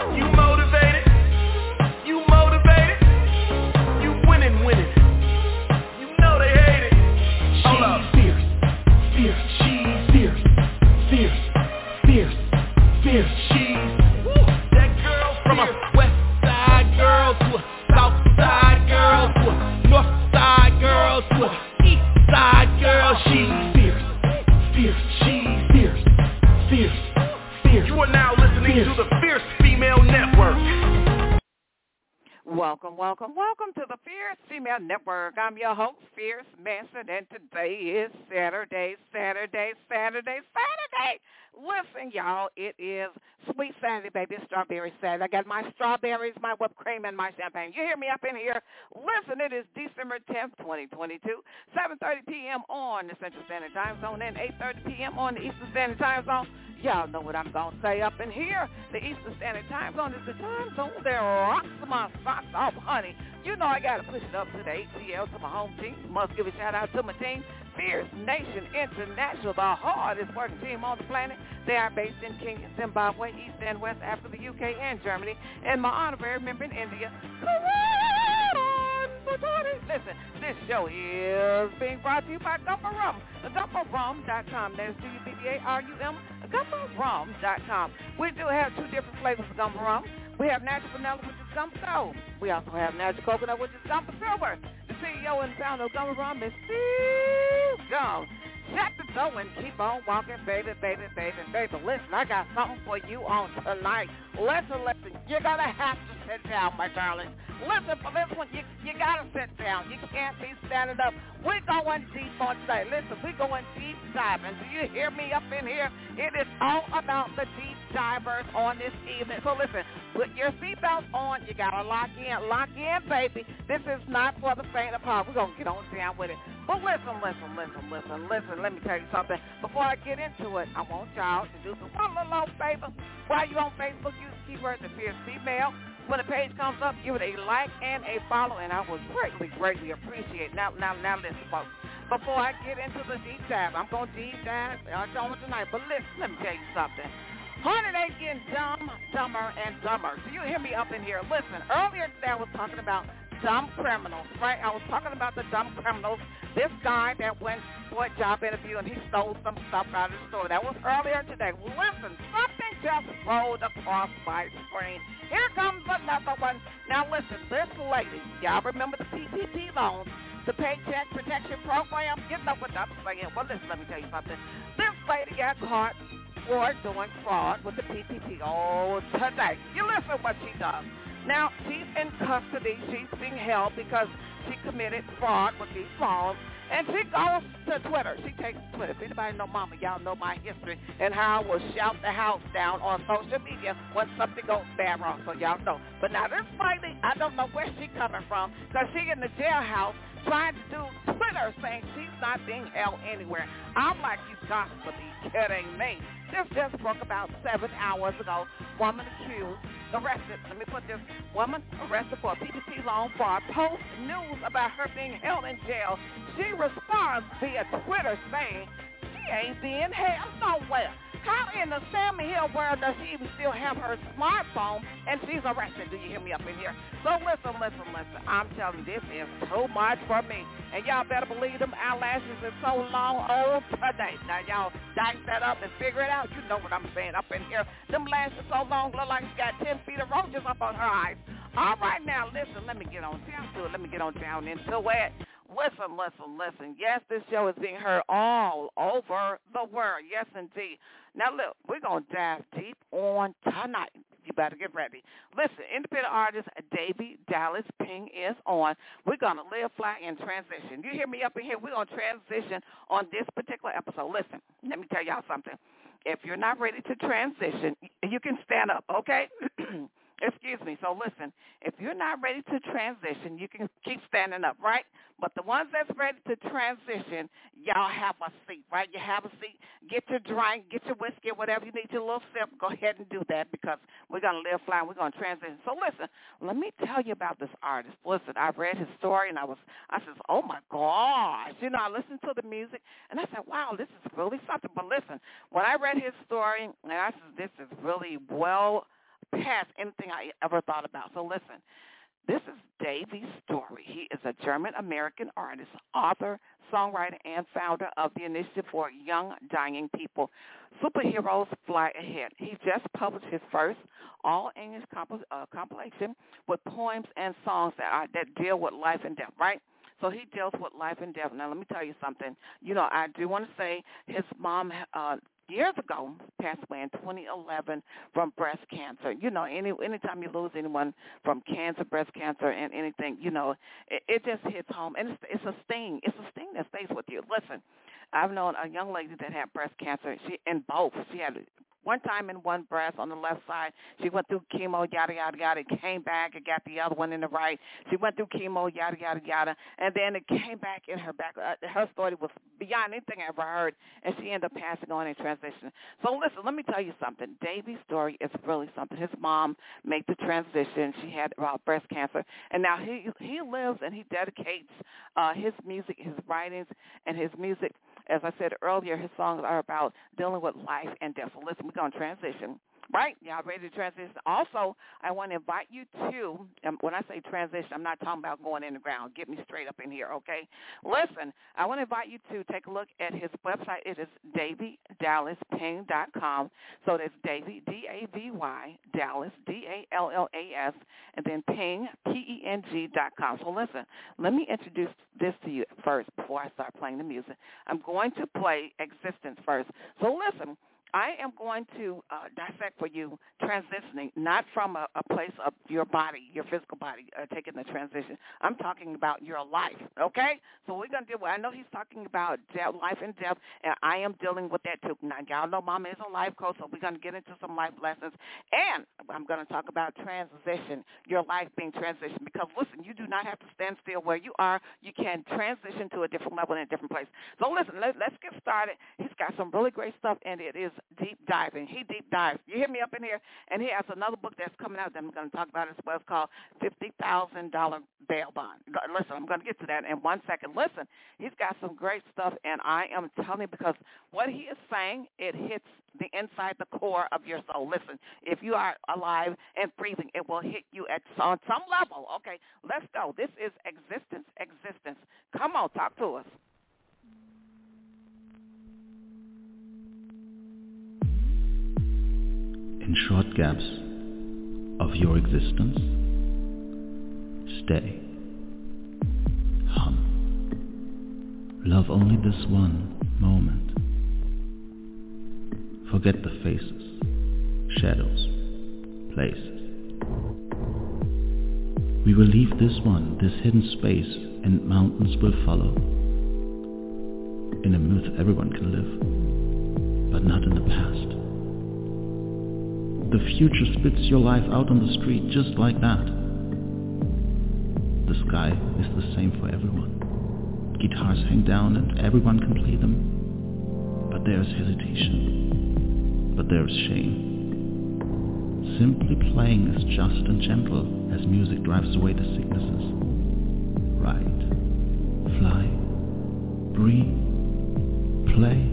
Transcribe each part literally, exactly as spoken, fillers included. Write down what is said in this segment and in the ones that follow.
You motivated? You motivated? You winning, winning. You know they hate it. Hold up. Fierce, fierce, she's fierce, fierce, fierce, fierce, she's woo. That girl from a west side girl to a south side girl to a north side girl to a east side girl. She's fierce, fierce, she's fierce, fierce, fierce. You are now listening fierce. To the Fierce Female Network. Welcome, welcome, welcome to the Fierce Female Network. I'm your host, Fierce Manson, and today is Saturday, Saturday, Saturday, Saturday. Listen, y'all, it is Sweet Saturday, baby. It's Strawberry Saturday. I got my strawberries, my whipped cream, and my champagne. You hear me up in here? Listen, it is December tenth, twenty twenty-two, seven thirty p.m. on the Central Standard Time Zone and eight thirty p.m. on the Eastern Standard Time Zone. Y'all know what I'm going to say up in here. The Eastern Standard Time Zone is the time zone that rocks my socks off, honey. You know I got to push it up to the A T L, to my home team. Must give a shout-out to my team, Fierce Nation International, the hardest working team on the planet. They are based in Kenya, Zimbabwe, East and West Africa, U K, and Germany. And my honorary member in India, Listen, this show is being brought to you by Gumbo Rum, gumbo rum dot com. That's G U B B A R U M, gumbo rum dot com. We do have two different flavors of Gumbo Rum. We have natural vanilla, which is Gumbo Gold. We also have natural coconut, which is Gumbo Silver. The C E O and founder of Gumbo Rum is Steve Jones. Shut the door and keep on walking, baby, baby, baby, baby. Listen, I got something for you on tonight. Listen, listen, you're going to have to sit down, my darling. Listen, for this one, you, you got to sit down. You can't be standing up. We're going deep on today. Listen, we're going deep diving. Do you hear me up in here? It is all about the deep divers on this evening. So listen, put your seatbelt on. You got to lock in. Lock in, baby. This is not for the faint of heart. We're going to get on down with it. But listen, listen, listen, listen, listen. Let me tell you something. Before I get into it, I want y'all to do some one little old favor. While you're on Facebook, use the keyword The Fierce Female. When the page comes up, give it a like and a follow, and I will greatly, greatly appreciate it. Now, now, now, listen, folks. Before I get into the deep dive, I'm going to deep dive on tonight. But listen, let me tell you something. Honey, they getting dumb, dumber, and dumber. Do you hear me up in here? Listen, earlier today I was talking about dumb criminals, right? I was talking about the dumb criminals. This guy that went for a job interview and he stole some stuff out of the store. That was earlier today. Listen, something just rolled across my screen. Here comes another one. Now listen, this lady, y'all remember the P P P loans, the Paycheck Protection Program? You know what I'm saying. Well, listen, let me tell you something. This lady got caught for doing fraud with the P P P. Oh, today. You listen what she does. Now, she's in custody. She's being held because she committed fraud with these loans. And she goes to Twitter. She takes Twitter. If anybody know Mama, y'all know my history and how I will shout the house down on social media when something goes bad wrong. So y'all know. But now this lady, I don't know where she's coming from because she in the jailhouse trying to do Twitter saying she's not being held anywhere. I'm like, you got to be kidding me. This just broke about seven hours ago. Woman accused, arrested, let me put this, woman arrested for a P P P loan fraud. Post news about her being held in jail. She responds via Twitter saying she ain't being held nowhere. How in the Sammy Hill world does she even still have her smartphone and she's arrested? Do you hear me up in here? So listen, listen, listen. I'm telling you, this is too much for me. And y'all better believe them eyelashes are so long old today. Now, y'all dice that up and figure it out. You know what I'm saying up in here. Them lashes so long look like she got ten feet of roaches up on her eyes. All right, now, listen, let me get on down to it. Let me get on down into it. Listen, listen, listen. Yes, this show is being heard all over the world. Yes, indeed. Now, look, we're going to dive deep on tonight. You better get ready. Listen, independent artist Davy Dallas Ping is on. We're going to live, fly, and transition. You hear me up in here? We're going to transition on this particular episode. Listen, let me tell y'all something. If you're not ready to transition, you can stand up, okay? Excuse me. So listen, if you're not ready to transition, you can keep standing up, right? But the ones that's ready to transition, y'all have a seat, right? You have a seat. Get your drink, get your whiskey, whatever you need, your little sip. Go ahead and do that because we're going to live, fly, and we're going to transition. So listen, let me tell you about this artist. Listen, I read his story, and I was, I said, oh, my gosh. You know, I listened to the music, and I said, wow, this is really something. But listen, when I read his story, and I said, this is really well past anything I ever thought about. So listen, this is Davey Story. He is a German-American artist, author, songwriter, and founder of the Initiative for Young Dying People. Superheroes Fly Ahead. He just published his first all-English comp- uh, compilation with poems and songs that are, that deal with life and death, right? So he deals with life and death. Now, let me tell you something. You know, I do want to say his mom uh, years ago passed away in twenty eleven from breast cancer. You know, any anytime you lose anyone from cancer, breast cancer, and anything, you know, it, it just hits home. And it's, it's a sting. It's a sting that stays with you. Listen, I've known a young lady that had breast cancer. She in both. She had one time in one breast on the left side. She went through chemo, yada, yada, yada. It came back and got the other one in the right. She went through chemo, yada, yada, yada. And then it came back in her back. Uh, her story was beyond anything I ever heard, and she ended up passing on in transition. So listen, let me tell you something. Davey's story is really something. His mom made the transition. She had uh, breast cancer, and now he he lives and he dedicates uh, his music, his writings, and his music. As I said earlier, his songs are about dealing with life and death. So listen, we're going to transition. Right? Y'all ready to transition? Also, I want to invite you to, um, when I say transition, I'm not talking about going in the ground. Get me straight up in here, okay? Listen, I want to invite you to take a look at his website. It is davy dallas ping dot com. So that's Davy, D A V Y, Dallas, D A L L A S, and then Ping, P E N G dot com. So listen, let me introduce this to you first before I start playing the music. I'm going to play Existence first. So listen. I am going to uh, dissect for you transitioning, not from a, a place of your body, your physical body, uh, taking the transition. I'm talking about your life, okay? So we're going to deal with, I know he's talking about death, life and death, and I am dealing with that too. Now, y'all know Mama is a life coach, so we're going to get into some life lessons. And I'm going to talk about transition, your life being transitioned, because, listen, you do not have to stand still where you are. You can transition to a different level in a different place. So, listen, let, let's get started. He's got some really great stuff, and it is deep diving. He deep dives. You hear me up in here? And he has another book that's coming out that I'm going to talk about as well. It's called fifty thousand dollars Bail Bond. Listen, I'm going to get to that in one second. Listen, he's got some great stuff, and I am telling you because what he is saying, it hits the inside, the core of your soul. Listen, if you are alive and breathing, it will hit you at on some level. Okay, let's go. This is Existence, Existence. Come on, talk to us. In short gaps of your existence, stay, hum, love only this one moment. Forget the faces, shadows, places. We will leave this one, this hidden space, and mountains will follow. In a myth everyone can live, but not in the past. The future spits your life out on the street just like that. The sky is the same for everyone. Guitars hang down and everyone can play them. But there's hesitation. But there's shame. Simply playing is just and gentle as music drives away the sicknesses. Ride, fly, breathe, play.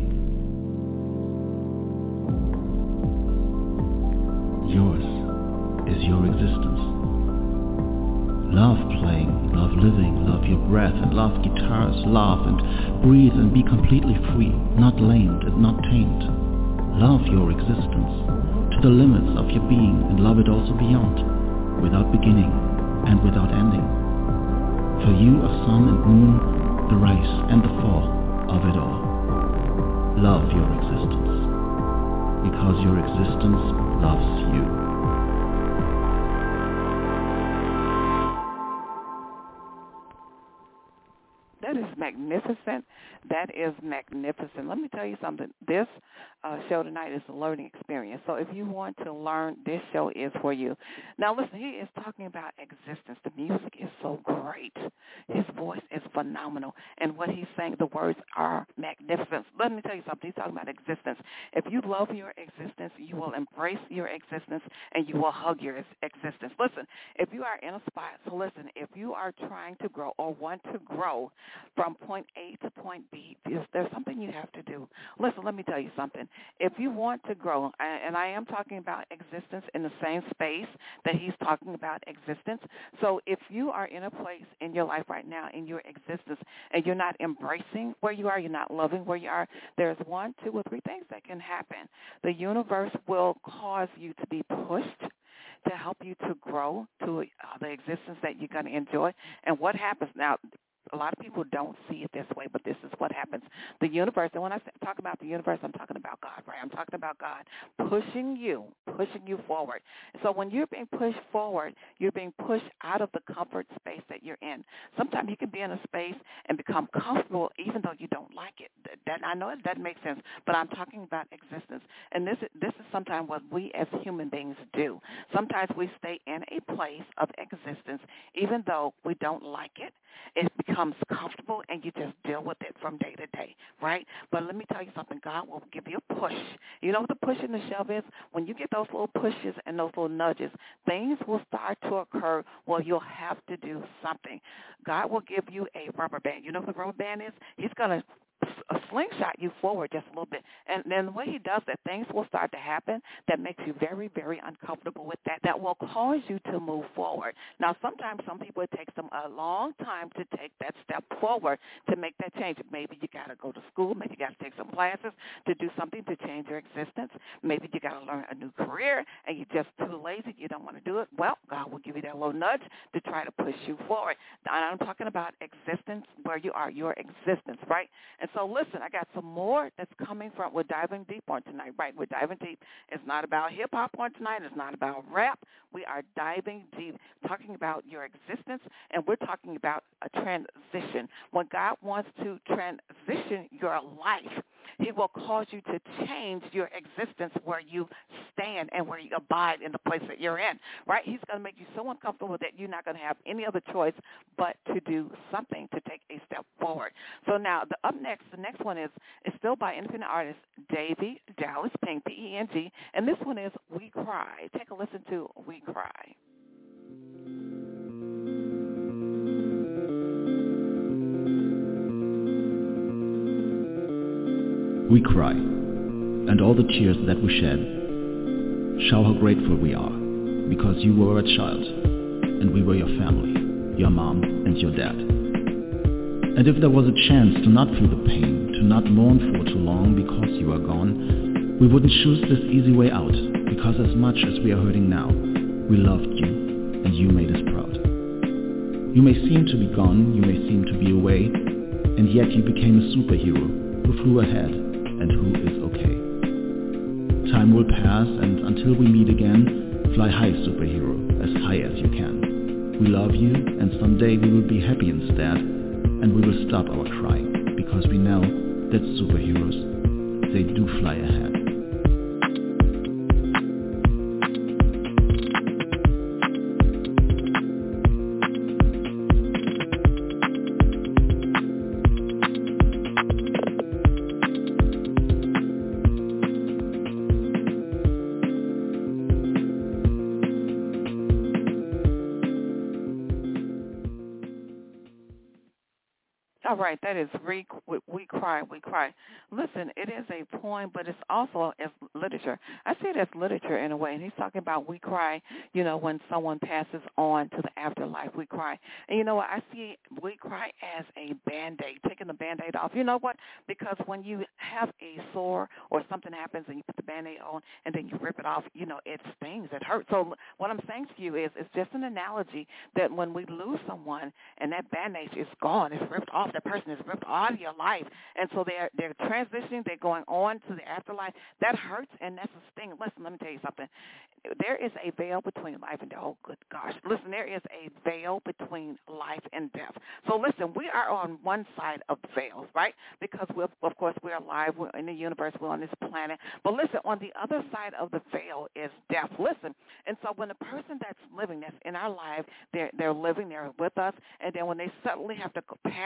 Yours is your existence. Love playing, love living, love your breath and love guitars, laugh and breathe and be completely free, not lamed and not tamed. Love your existence to the limits of your being and love it also beyond, without beginning and without ending. For you are sun and moon, the rise and the fall of it all. Love your existence, because your existence loves you. That is magnificent. That is magnificent. Let me tell you something. This uh, show tonight is a learning experience. So if you want to learn, this show is for you. Now, listen, he is talking about existence. The music is so great. His voice is phenomenal. And what he's saying, the words are magnificent. Let me tell you something. He's talking about existence. If you love your existence, you will embrace your existence, and you will hug your existence. Listen, if you are in a spot, so listen, if you are trying to grow or want to grow, from point A to point B. Is there something you have to do? Listen, let me tell you something. If you want to grow, and I am talking about existence in the same space that he's talking about existence. So if you are in a place in your life right now, in your existence, and you're not embracing where you are, you're not loving where you are, there's one, two, or three things that can happen. The universe will cause you to be pushed to help you to grow to uh, the existence that you're going to enjoy. And what happens now, a lot of people don't see it this way, but this is what happens. The universe, and when I talk about the universe, I'm talking about God, right? I'm talking about God pushing you, pushing you forward. So when you're being pushed forward, you're being pushed out of the comfort space that you're in. Sometimes you can be in a space and become comfortable even though you don't like it. That, I know it doesn't make sense, but I'm talking about existence. And this is, this is sometimes what we as human beings do. Sometimes we stay in a place of existence even though we don't like it. It becomes comfortable, and you just deal with it from day to day, right? But let me tell you something. God will give you a push. You know what the push and the shove is? When you get those little pushes and those little nudges, things will start to occur where you'll have to do something. God will give you a rubber band. You know what the rubber band is? He's going to a slingshot you forward just a little bit. And then the way he does that, things will start to happen that makes you very, very uncomfortable with that, that will cause you to move forward. Now, sometimes some people, it takes them a long time to take that step forward to make that change. Maybe you got to go to school. Maybe you got to take some classes to do something to change your existence. Maybe you got to learn a new career, and you're just too lazy. You don't want to do it. Well, God will give you that little nudge to try to push you forward. Now, I'm talking about existence, where you are, your existence, right? And so listen, I got some more that's coming from, we're diving deep on tonight, right? We're diving deep. It's not about hip-hop on tonight. It's not about rap. We are diving deep, talking about your existence, and we're talking about a transition. When God wants to transition your life, he will cause you to change your existence where you stand and where you abide in the place that you're in, right? He's going to make you so uncomfortable that you're not going to have any other choice but to do something to take a step forward. So now, the, up next, the next one is, is still by independent artist Davy Dallas Peng, P E N G, and this one is We Cry. Take a listen to We Cry. We cry, and all the tears that we shed show how grateful we are, because you were a child, and we were your family, your mom and your dad. And if there was a chance to not feel the pain, to not mourn for too long because you are gone, we wouldn't choose this easy way out, because as much as we are hurting now, we loved you, and you made us proud. You may seem to be gone, you may seem to be away, and yet you became a superhero who flew ahead, and who is okay. Time will pass, and until we meet again, fly high, superhero, as high as you can. We love you, and someday we will be happy instead, and we will stop our crying, because we know that superheroes, they do fly ahead. All right, that is We, we Cry, We Cry. Listen, it is a poem, but it's also as literature. I see it as literature in a way, and he's talking about we cry, you know, when someone passes on to the afterlife, we cry. And you know what, I see we cry as a Band-Aid, taking the Band-Aid off. You know what? Because when you have a sore or something happens and you put the Band-Aid on and then you rip it off, you know, it stings, it hurts. So what I'm saying to you is it's just an analogy that when we lose someone and that Band-Aid is gone, it's ripped off, that person is ripped out of your life, and so they're they're transitioning, they're going on to the afterlife. That hurts, and that's a sting. Listen, let me tell you something. There is a veil between life and death. Oh, good gosh. Listen, there is a veil between life and death. So listen, we are on one side of the veil, right? Because, we're, of course, we're alive. We're in the universe. We're on this planet. But listen, on the other side of the veil is death. Listen, and so when the person that's living, that's in our life, they're, they're living, they're with us, and then when they suddenly have to pass through the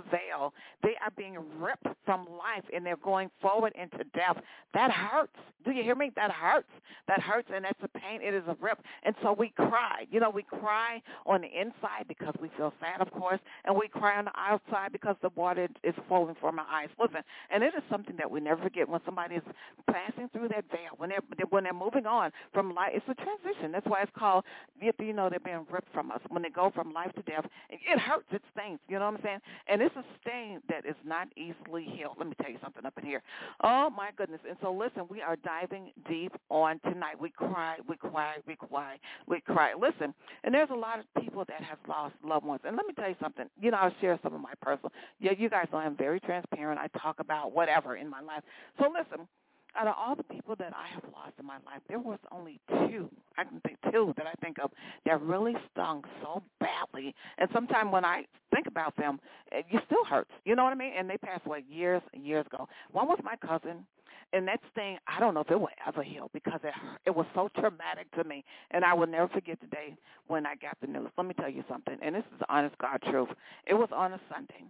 veil. They are being ripped from life, and they're going forward into death. That hurts. Do you hear me? That hurts. That hurts, and that's a pain. It is a rip. And so we cry. You know, we cry on the inside because we feel sad, of course, and we cry on the outside because the water is flowing from our eyes. Listen, and it is something that we never forget when somebody is passing through that veil, when they're, when they're moving on from life. It's a transition. That's why it's called, you know, they're being ripped from us. When they go from life to death, it hurts. It stings. You know what I'm saying? And it's a stain that is not easily healed. Let me tell you something up in here. Oh, my goodness. And so, listen, we are diving deep on tonight. We cry, we cry, we cry, we cry. Listen, and there's a lot of people that have lost loved ones. And let me tell you something. You know, I'll share some of my personal. Yeah, you guys know I'm very transparent. I talk about whatever in my life. So, listen. Out of all the people that I have lost in my life, there was only two, I can think two that I think of that really stung so badly. And sometimes when I think about them, it still hurts. You know what I mean? And they passed away years and years ago. One was my cousin. And that thing, I don't know if it will ever heal because it it was so traumatic to me. And I will never forget the day when I got the news. Let me tell you something, and this is the honest God truth. It was on a Sunday.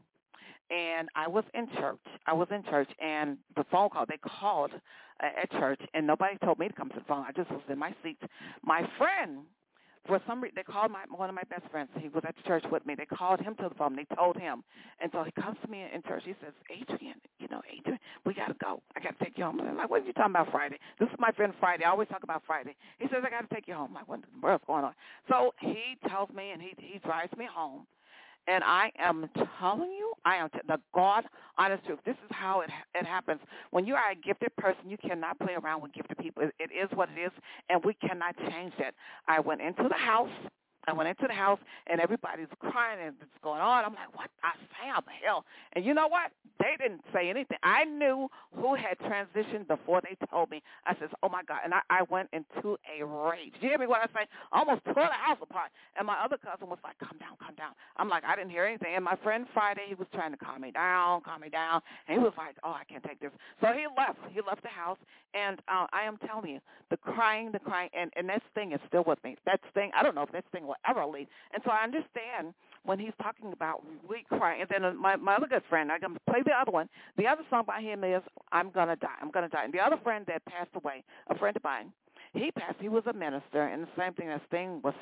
And I was in church. I was in church, and the phone call, they called uh, at church, and nobody told me to come to the phone. I just was in my seat. My friend, for some reason, they called my one of my best friends. He was at the church with me. They called him to the phone. They told him. And so he comes to me in church. He says, Adrian, you know, Adrian, we got to go. I got to take you home. I'm like, what are you talking about Friday? This is my friend Friday. I always talk about Friday. He says, I got to take you home. I'm like, what in the world's going on? So he tells me, and he, he drives me home. And I am telling you, I am t- the God honest truth. This is how it it happens. When you are a gifted person, you cannot play around with gifted people. It, it is what it is, and we cannot change that. I went into the house. I went into the house, and everybody's crying, and it's going on. I'm like, what the how the hell? And you know what? They didn't say anything. I knew who had transitioned before they told me. I said, oh, my God. And I, I went into a rage. You hear me what I say? I almost tore the house apart. And my other cousin was like, calm down, calm down. I'm like, I didn't hear anything. And my friend Friday, he was trying to calm me down, calm me down. And he was like, oh, I can't take this. So he left. He left the house. And uh, I am telling you, the crying, the crying, and, and that sting is still with me. That sting, I don't know if that sting will ever leave. And so I understand when he's talking about we cry. And then my, my other good friend, I'm going to play the other one. The other song by him is I'm going to die. I'm going to die. And the other friend that passed away, a friend of mine, he passed. He was a minister. And the same thing, that sting was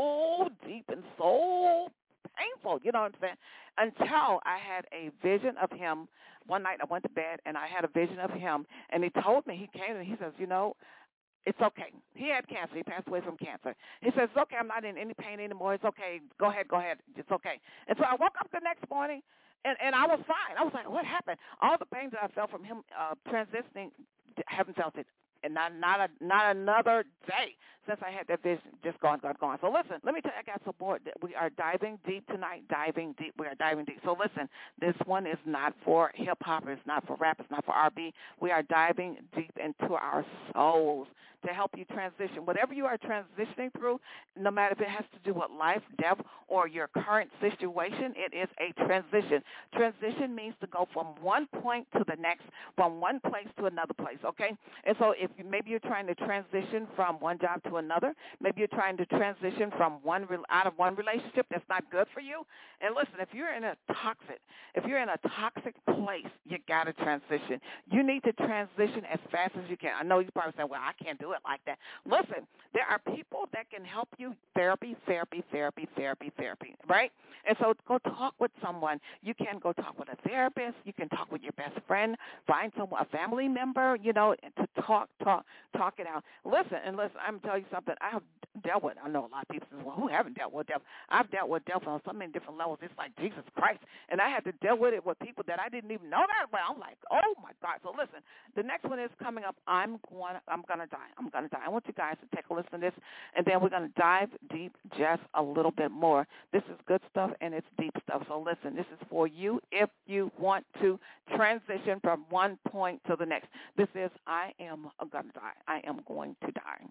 so deep and so painful, you know what I'm saying, until I had a vision of him. One night I went to bed, and I had a vision of him. And he told me, he came and he says, you know, it's okay. He had cancer. He passed away from cancer. He says, it's okay. I'm not in any pain anymore. It's okay. Go ahead. Go ahead. It's okay. And so I woke up the next morning, and, and I was fine. I was like, what happened? All the pain that I felt from him uh, transitioning, haven't felt it. And not not a, not another day since I had that vision, just gone, gone, gone. So listen, let me tell you, I got support. We are diving deep tonight, diving deep. We are diving deep. So listen, this one is not for hip-hop. It's not for rap. It's not for R and B. We are diving deep into our souls to help you transition. Whatever you are transitioning through, no matter if it has to do with life, death, or your current situation, it is a transition. Transition means to go from one point to the next, from one place to another place, okay? And so if you, maybe you're trying to transition from one job to another, maybe you're trying to transition from one out of one relationship that's not good for you. And listen, if you're in a toxic, if you're in a toxic place, you got to transition. You need to transition as fast as you can. I know you probably say, well, I can't do it like that. Listen, there are people that can help you. Therapy, therapy, therapy, therapy, therapy, right? And so go talk with someone. You can go talk with a therapist. You can talk with your best friend. Find someone, a family member, you know, to talk, talk, talk it out. Listen, and listen, I'm going to tell you something. I have dealt with, I know a lot of people say, well, who haven't dealt with death? I've dealt with death on so many different levels. It's like Jesus Christ. And I had to deal with it with people that I didn't even know that well. I'm like, oh, my God. So listen, the next one is coming up. I'm going I'm going to die. I'm going to die. I want you guys to take a listen to this, and then we're going to dive deep just a little bit more. This is good stuff, and it's deep stuff. So listen, this is for you if you want to transition from one point to the next. This is I am going to die. I am going to die.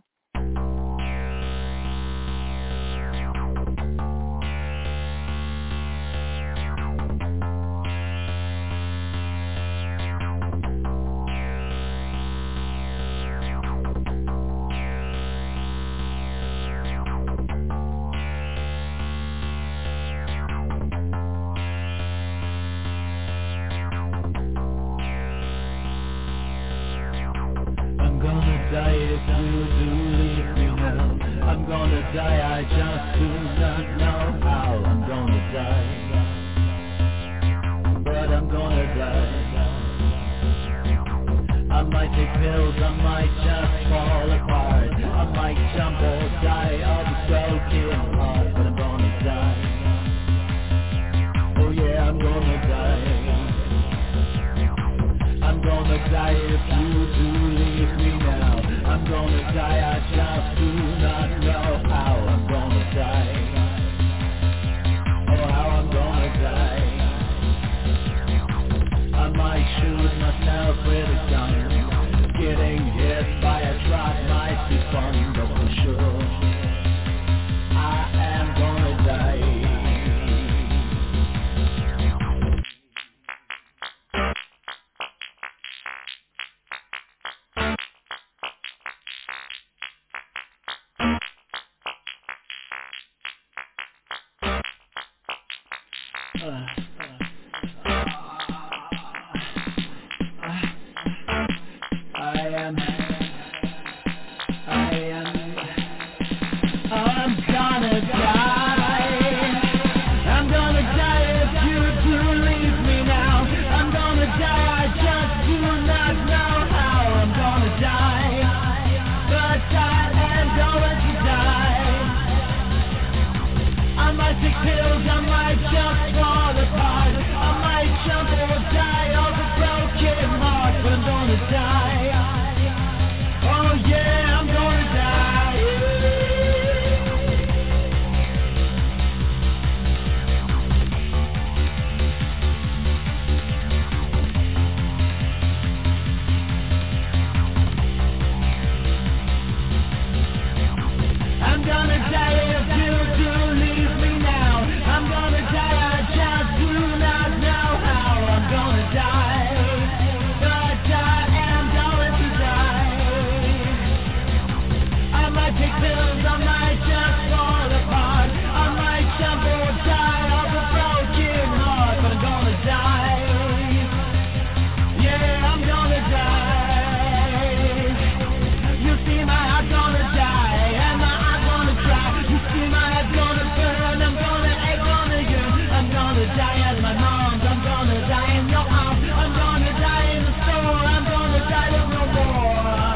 die, I just do not know how I'm gonna die. But I'm gonna die. I might take pills, I might just fall apart. I might jump or die of a broken heart. But I'm gonna die. Oh yeah, I'm gonna die. I'm gonna die if you do leave me now. I'm gonna die, I just do not know how I'm gonna die. Oh, how I'm gonna die. I might shoot myself with a gun. Getting hit by a truck might be fun, but for sure I am gonna die. Uh, uh, uh, I am, I am, I'm gonna die. I'm gonna die if you do leave me now. I'm gonna die, I just do not know how I'm gonna die. But I am going to die. I might take pills, I might just fall apart. I might jump or die of a broken heart. But I'm gonna die. Oh yeah, I'm gonna die. I'm gonna die if you do leave me now. I'm gonna die, I just do not know how I'm gonna die. But I am going to die. I might take pills, I might just fall apart. I might jump or die of a broken heart. But I'm gonna die. Yeah, I'm gonna die. You see my heart gonna die, and my heart gonna cry. You see my head gonna burn, I'm gonna ache on you. I'm gonna die at my mom's, I'm gonna die in your arms. I'm gonna die in the store, I'm gonna die with no more.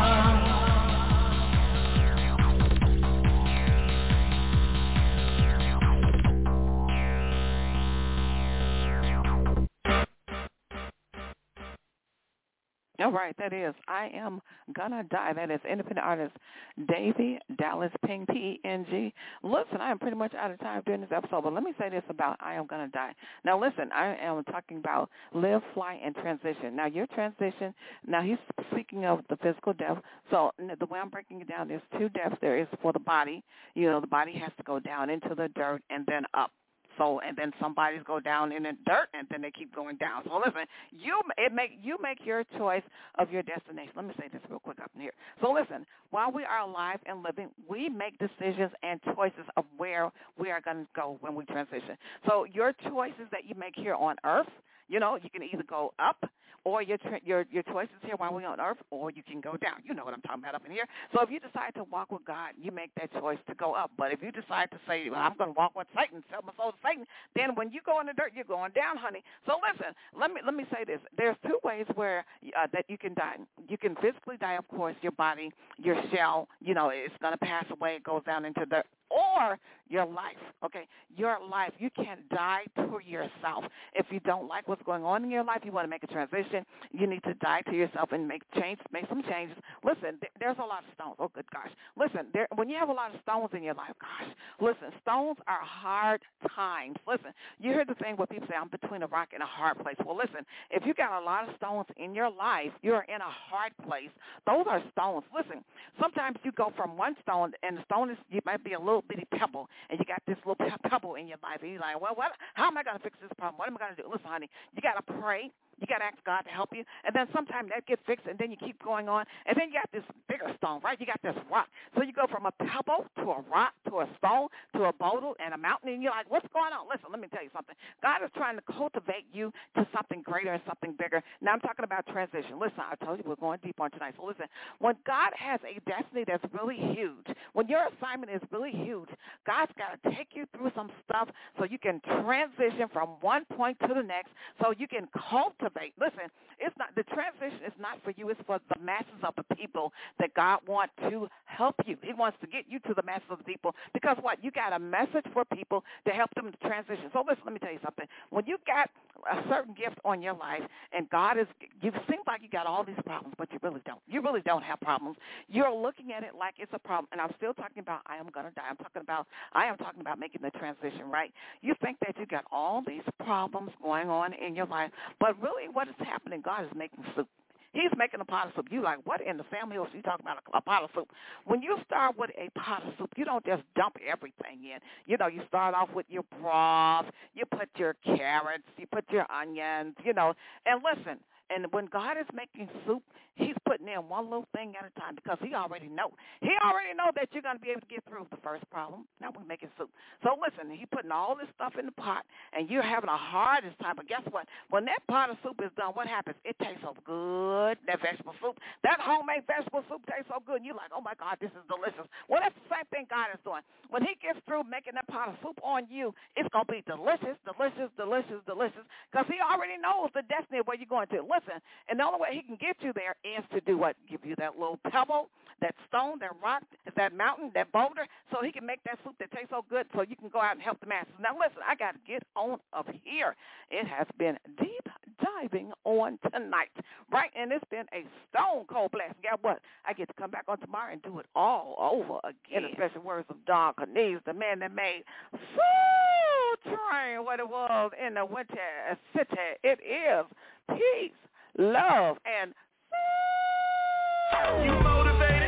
All right, that is I Am Gonna Die. That is independent artist Davy Dallas Peng, P E N G. Listen, I am pretty much out of time during this episode, but let me say this about I Am Gonna Die. Now, listen, I am talking about live, fly, and transition. Now, your transition, now he's speaking of the physical death. So the way I'm breaking it down, there's two deaths. There is for the body. You know, the body has to go down into the dirt and then up. So, and then some bodies go down in the dirt, and then they keep going down. So, listen, you it make you make your choice of your destination. Let me say this real quick up in here. So, listen, while we are alive and living, we make decisions and choices of where we are going to go when we transition. So, your choices that you make here on Earth, you know, you can either go up, or your your your choices here while we're on Earth, or you can go down. You know what I'm talking about up in here. So if you decide to walk with God, you make that choice to go up. But if you decide to say, well, I'm going to walk with Satan, sell my soul to Satan, then when you go in the dirt, you're going down, honey. So listen, let me let me say this. There's two ways where uh, that you can die. You can physically die, of course, your body, your shell, you know, it's going to pass away. It goes down into the or your life, okay? Your life, you can't die to yourself. If you don't like what's going on in your life, you want to make a transition, you need to die to yourself and make change, make some changes. Listen, th- there's a lot of stones. Oh, good gosh. Listen, there, when you have a lot of stones in your life, gosh, listen, stones are hard times. Listen, you hear the thing where people say, I'm between a rock and a hard place. Well, listen, if you got a lot of stones in your life, you're in a hard place. Those are stones. Listen, sometimes you go from one stone, and the stone is, you might be a little bitty pebble, and you got this little pe- pebble in your life, and you're like, well, what? How am I going to fix this problem? What am I going to do? Listen, honey, you got to pray. You got to ask God to help you. And then sometimes that gets fixed, and then you keep going on. And then you got this bigger stone, right? You got this rock. So you go from a pebble to a rock to a stone to a boulder and a mountain, and you're like, what's going on? Listen, let me tell you something. God is trying to cultivate you to something greater and something bigger. Now I'm talking about transition. Listen, I told you we're going deep on tonight. So listen, when God has a destiny that's really huge, when your assignment is really huge, God's got to take you through some stuff so you can transition from one point to the next, so you can cultivate. Listen, it's not the transition is not for you. It's for the masses of the people that God wants to help you. He wants to get you to the masses of the people because what? You got a message for people to help them to transition. So listen, let me tell you something. When you got a certain gift on your life and God is, you seem like you got all these problems, but you really don't. You really don't have problems. You're looking at it like it's a problem. And I'm still talking about I am going to die. I'm talking about, I am talking about making the transition, right? You think that you got all these problems going on in your life, but really what is happening, God is making soup. He's making a pot of soup. You like, what in the family else you talking about a, a pot of soup? When you start with a pot of soup, you don't just dump everything in. You know, you start off with your broth, you put your carrots, you put your onions, you know, and listen. And when God is making soup, he's putting in one little thing at a time because he already know. He already know that you're going to be able to get through the first problem. Now we're making soup. So listen, he's putting all this stuff in the pot, and you're having a hardest time. But guess what? When that pot of soup is done, what happens? It tastes so good, that vegetable soup. That homemade vegetable soup tastes so good. And you're like, oh, my God, this is delicious. Well, that's the same thing God is doing. When he gets through making that pot of soup on you, it's going to be delicious, delicious, delicious, delicious, because he already knows the destiny of where you're going to. Listen, and the only way he can get you there is to do what? Give you that little pebble, that stone, that rock, that mountain, that boulder, so he can make that soup that tastes so good so you can go out and help the masses. Now, listen, I got to get on up here. It has been deep diving on tonight, right? And it's been a stone cold blast. Guess what? I get to come back on tomorrow and do it all over again, especially words of Don Cornelius, the man that made Soul Train what it was in the winter city. It is peace, love, and You motivated.